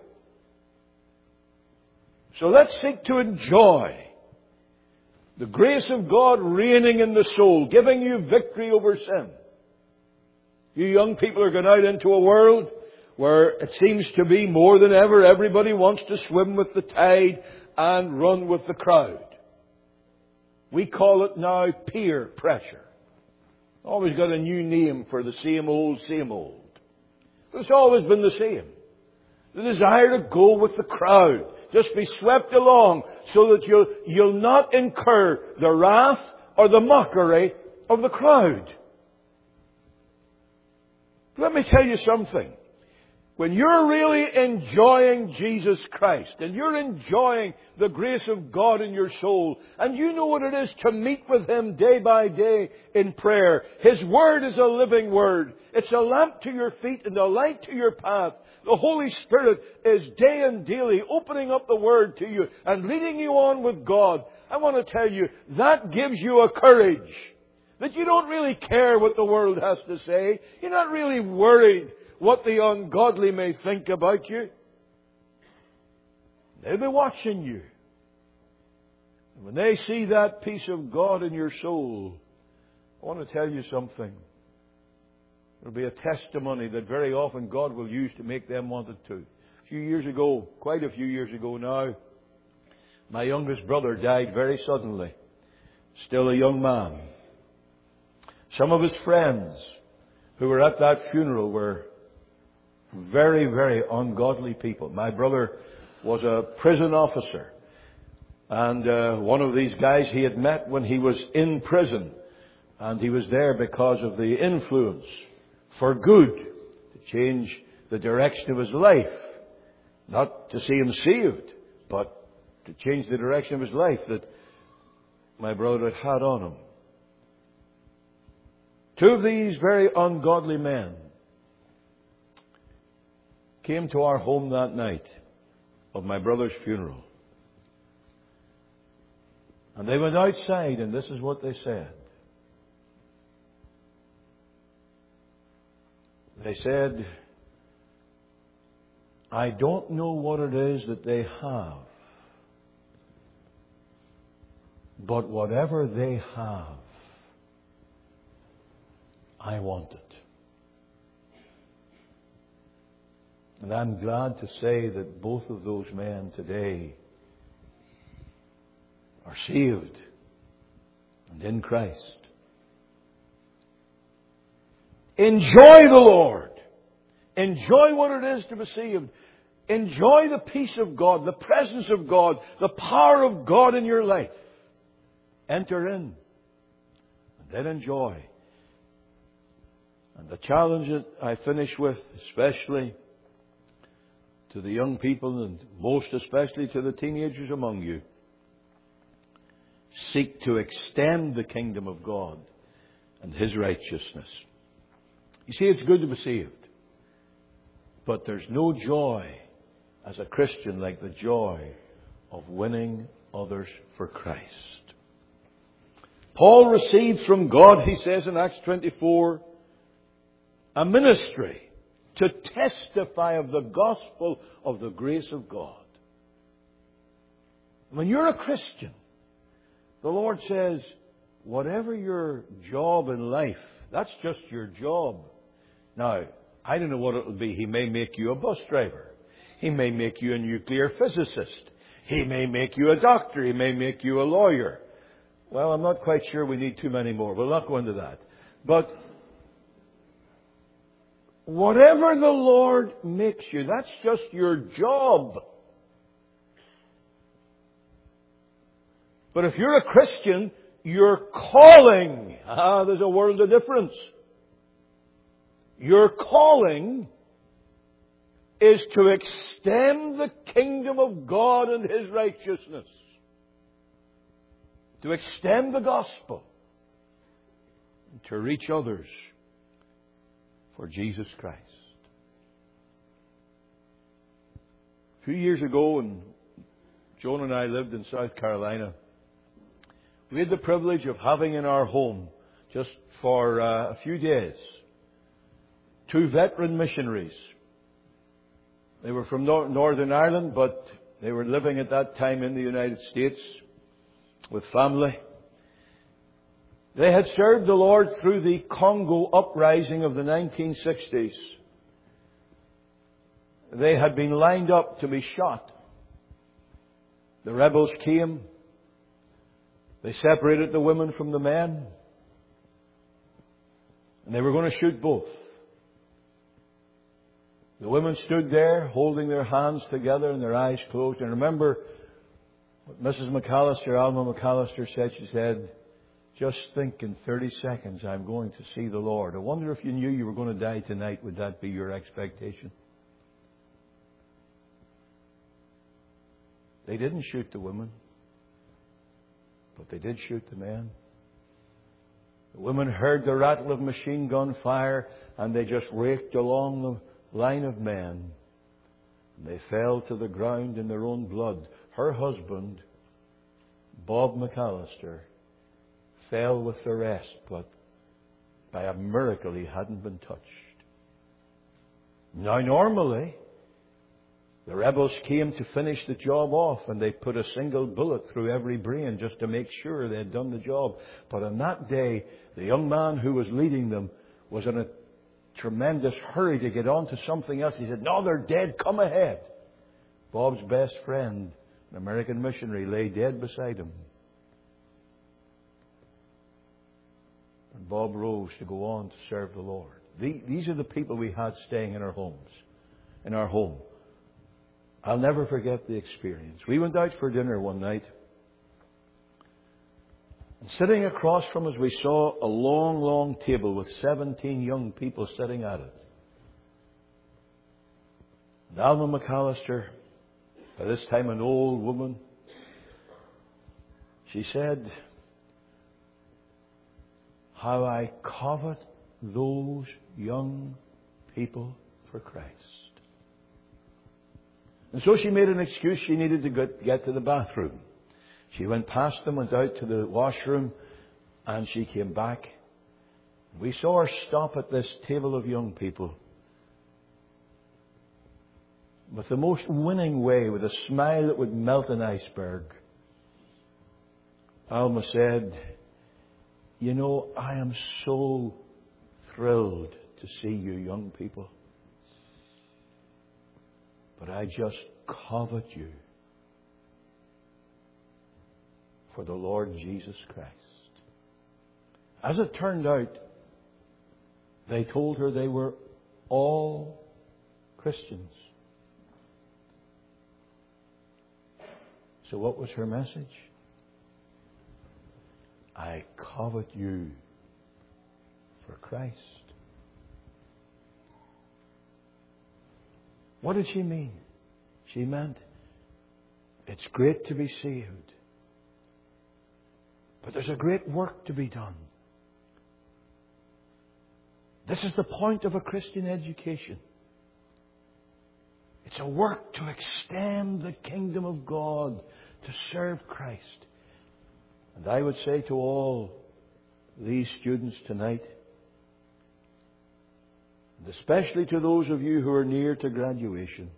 So let's seek to enjoy the grace of God reigning in the soul, giving you victory over sin. You young people are going out into a world where it seems to be more than ever everybody wants to swim with the tide and run with the crowd. We call it now peer pressure. Always got a new name for the same old, same old. But it's always been the same. The desire to go with the crowd. Just be swept along so that you'll not incur the wrath or the mockery of the crowd. Let me tell you something. When you're really enjoying Jesus Christ and you're enjoying the grace of God in your soul and you know what it is to meet with Him day by day in prayer. His Word is a living Word. It's a lamp to your feet and a light to your path. The Holy Spirit is day and daily opening up the Word to you and leading you on with God. I want to tell you, that gives you a courage that you don't really care what the world has to say. You're not really worried what the ungodly may think about you. They'll be watching you. And when they see that peace of God in your soul, I want to tell you something. There'll be a testimony that very often God will use to make them want it too. A few years ago, quite a few years ago now, my youngest brother died very suddenly. Still a young man. Some of his friends who were at that funeral were very, very ungodly people. My brother was a prison officer. And one of these guys he had met when he was in prison. And he was there because of the influence for good to change the direction of his life. Not to see him saved, but to change the direction of his life that my brother had on him. Two of these very ungodly men came to our home that night of my brother's funeral. And they went outside, and this is what they said. They said, I don't know what it is that they have, but whatever they have, I want it. And I'm glad to say that both of those men today are saved and in Christ. Enjoy the Lord. Enjoy what it is to be saved. Enjoy the peace of God, the presence of God, the power of God in your life. Enter in. And then enjoy. And the challenge that I finish with, especially to the young people and most especially to the teenagers among you, seek to extend the kingdom of God and His righteousness. You see, it's good to be saved. But there's no joy as a Christian like the joy of winning others for Christ. Paul received from God, he says in Acts 24, a ministry to testify of the gospel of the grace of God. When you're a Christian, the Lord says, whatever your job in life, that's just your job. Now, I don't know what it will be. He may make you a bus driver. He may make you a nuclear physicist. He may make you a doctor. He may make you a lawyer. Well, I'm not quite sure we need too many more. We'll not go into that. But whatever the Lord makes you, that's just your job. But if you're a Christian, your calling, there's a world of difference. Your calling is to extend the kingdom of God and His righteousness. To extend the gospel. And to reach others for Jesus Christ. A few years ago, when Joan and I lived in South Carolina, we had the privilege of having in our home, just for a few days, 2 veteran missionaries. They were from Northern Ireland, but they were living at that time in the United States with family. They had served the Lord through the Congo uprising of the 1960s. They had been lined up to be shot. The rebels came. They separated the women from the men. And they were going to shoot both. The women stood there holding their hands together and their eyes closed. And remember what Mrs. McAllister, Alma McAllister said. She said, just think in 30 seconds I'm going to see the Lord. I wonder if you knew you were going to die tonight, would that be your expectation? They didn't shoot the women, but they did shoot the men. The women heard the rattle of machine gun fire and they just raked along the line of men. And they fell to the ground in their own blood. Her husband, Bob McAllister, fell with the rest, but by a miracle he hadn't been touched. Now normally, the rebels came to finish the job off and they put a single bullet through every brain just to make sure they had done the job. But on that day, the young man who was leading them was in a tremendous hurry to get on to something else. He said, no, they're dead, come ahead. Bob's best friend, an American missionary, lay dead beside him. And Bob rose to go on to serve the Lord. These are the people we had staying in our homes, in our home. I'll never forget the experience. We went out for dinner one night. And sitting across from us, we saw a long, long table with 17 young people sitting at it. And Alma McAllister, by this time an old woman, she said, how I covet those young people for Christ. And so she made an excuse. She needed to get to the bathroom. She went past them, went out to the washroom, and she came back. We saw her stop at this table of young people. with the most winning way, with a smile that would melt an iceberg. Alma said, "You know, I am so thrilled to see you young people. But I just covet you for the Lord Jesus Christ." As it turned out, they told her they were all Christians. So what was her message? I covet you for Christ. What did she mean? She meant it's great to be saved, but there's a great work to be done. This is the point of a Christian education. It's a work to extend the kingdom of God, to serve Christ. And I would say to all these students tonight, and especially to those of you who are near to graduation,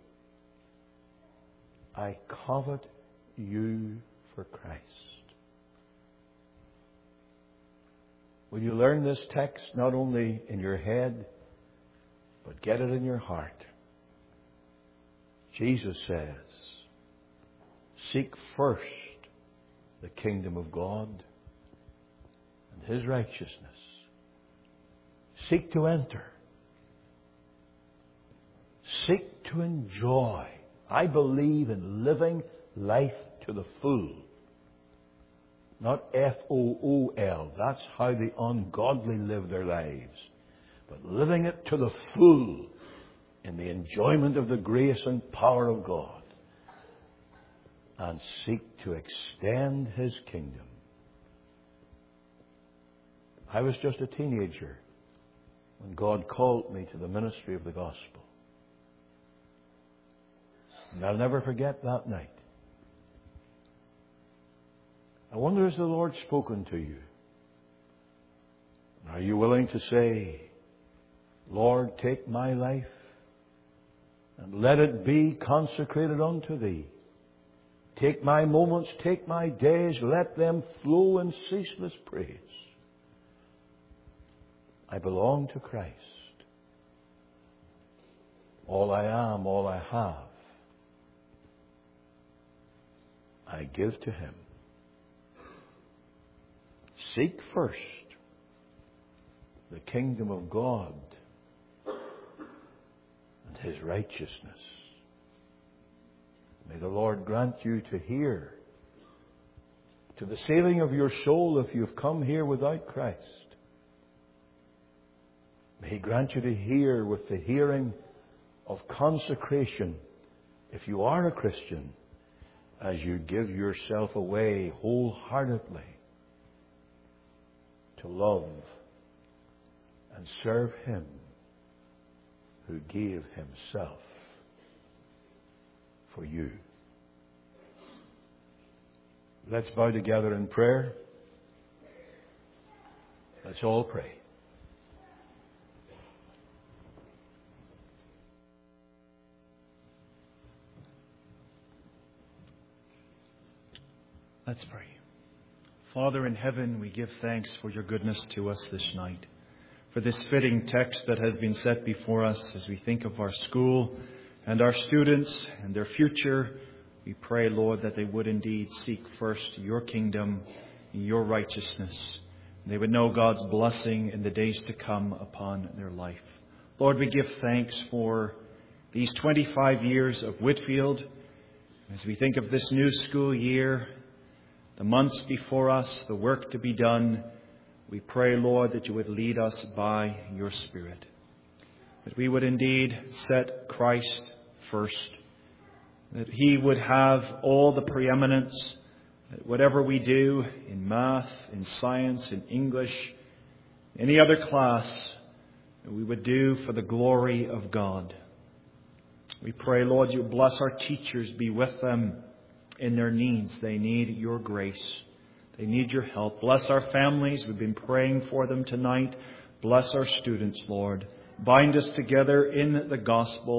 I covet you for Christ. Will you learn this text not only in your head, but get it in your heart? Jesus says, seek first the kingdom of God and His righteousness. Seek to enter. Seek to enjoy. I believe in living life to the full. Not F-O-O-L. That's how the ungodly live their lives. But living it to the full in the enjoyment of the grace and power of God. And seek to extend His kingdom. I was just a teenager when God called me to the ministry of the gospel. And I'll never forget that night. I wonder, has the Lord spoken to you? Are you willing to say, Lord, take my life and let it be consecrated unto Thee. Take my moments, take my days, let them flow in ceaseless praise. I belong to Christ. All I am, all I have, I give to Him. Seek first the kingdom of God and His righteousness. May the Lord grant you to hear to the saving of your soul if you've come here without Christ. May He grant you to hear with the hearing of consecration if you are a Christian, as you give yourself away wholeheartedly to love and serve Him who gave Himself for you. Let's bow together in prayer. Let's all pray. Let's pray. Father in heaven, we give thanks for your goodness to us this night, for this fitting text that has been set before us as we think of our school and our students and their future. We pray, Lord, that they would indeed seek first your kingdom, your righteousness. They would know God's blessing in the days to come upon their life. Lord, we give thanks for these 25 years of Whitfield. As we think of this new school year, the months before us, the work to be done, we pray, Lord, that you would lead us by your Spirit. That we would indeed set Christ first. That He would have all the preeminence. That whatever we do in math, in science, in English, any other class, that we would do for the glory of God. We pray, Lord, you bless our teachers, be with them in their needs. They need your grace. They need your help. Bless our families. We've been praying for them tonight. Bless our students, Lord. Bind us together in the gospel.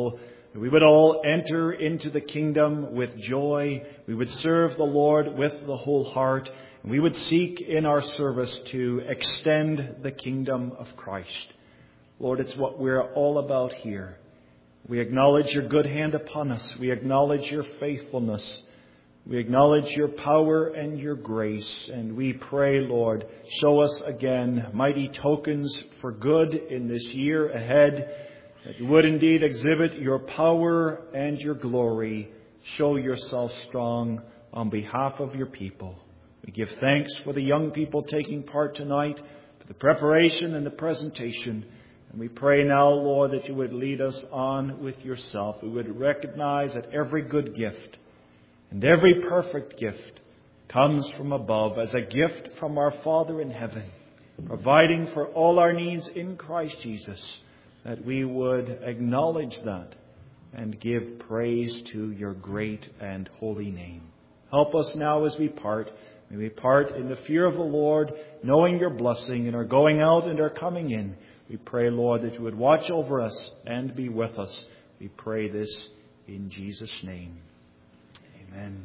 that we would all enter into the kingdom with joy. We would serve the Lord with the whole heart. And we would seek in our service to extend the kingdom of Christ. Lord, it's what we're all about here. We acknowledge your good hand upon us. We acknowledge your faithfulness. We acknowledge your power and your grace. And we pray, Lord, show us again mighty tokens for good in this year ahead, that you would indeed exhibit your power and your glory. Show yourself strong on behalf of your people. We give thanks for the young people taking part tonight, for the preparation and the presentation. And we pray now, Lord, that you would lead us on with yourself. We would recognize that every good gift and every perfect gift comes from above as a gift from our Father in heaven, providing for all our needs in Christ Jesus, that we would acknowledge that and give praise to your great and holy name. Help us now as we part. May we part in the fear of the Lord, knowing your blessing in our going out and our coming in. We pray, Lord, that you would watch over us and be with us. We pray this in Jesus' name. Amen.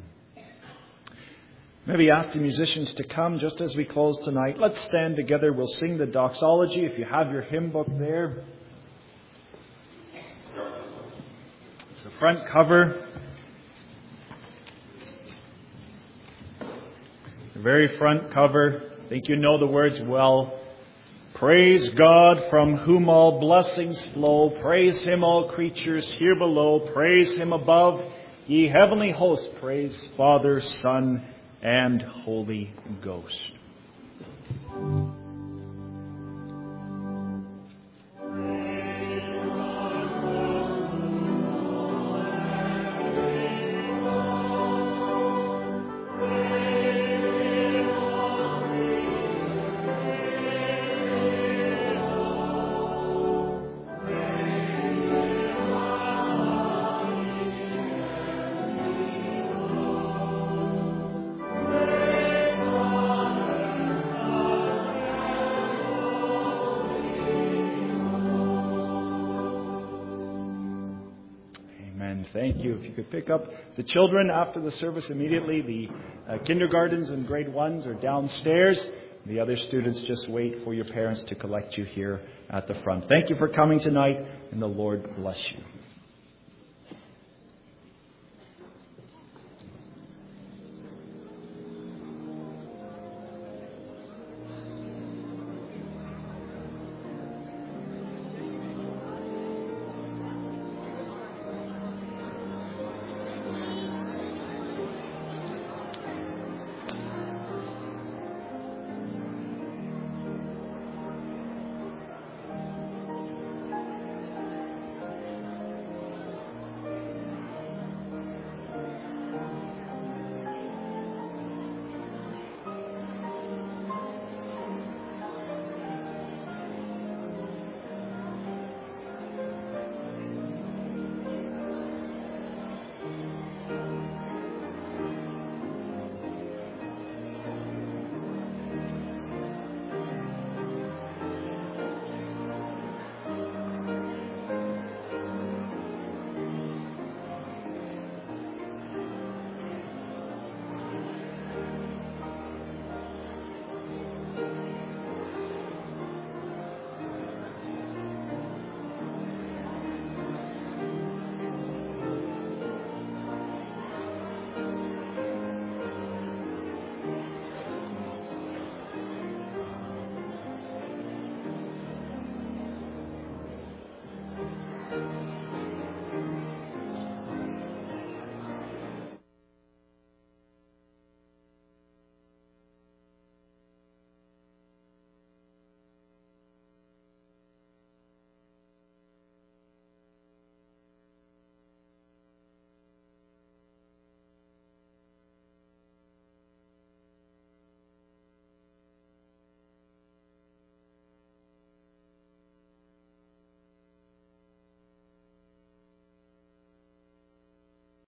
Maybe ask the musicians to come just as we close tonight. Let's stand together. We'll sing the doxology. If you have your hymn book there, it's the front cover. The very front cover. I think you know the words well. Praise God from whom all blessings flow. Praise him, all creatures here below. Praise him above, ye heavenly hosts. Praise Father, Son, and Holy Ghost. Thank you. If you could pick up the children after the service immediately. The kindergartens and grade 1s are downstairs. The other students just wait for your parents to collect you here at the front. Thank you for coming tonight, and the Lord bless you.